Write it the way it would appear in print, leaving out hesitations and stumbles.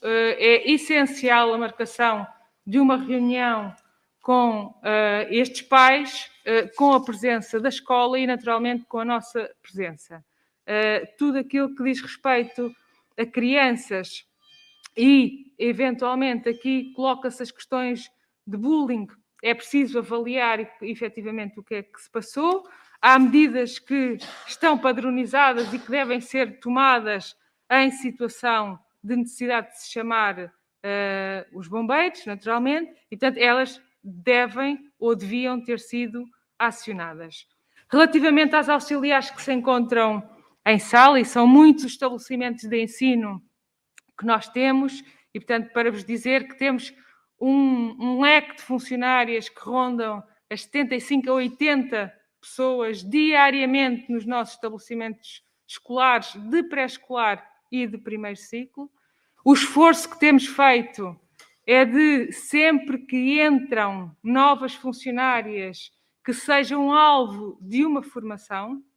é essencial a marcação de uma reunião com estes pais, com a presença da escola e, naturalmente, com a nossa presença. Tudo aquilo que diz respeito a crianças e, eventualmente, aqui coloca-se as questões de bullying, é preciso avaliar efetivamente o que é que se passou. Há medidas que estão padronizadas e que devem ser tomadas em situação de necessidade de se chamar os bombeiros, naturalmente, e, portanto, elas devem ou deviam ter sido acionadas. Relativamente às auxiliares que se encontram em sala, e são muitos os estabelecimentos de ensino que nós temos, e, portanto, para vos dizer que temos um leque de funcionárias que rondam as 75 a 80 pessoas diariamente nos nossos estabelecimentos escolares, de pré-escolar e de primeiro ciclo. O esforço que temos feito é de, sempre que entram novas funcionárias, que sejam alvo de uma formação.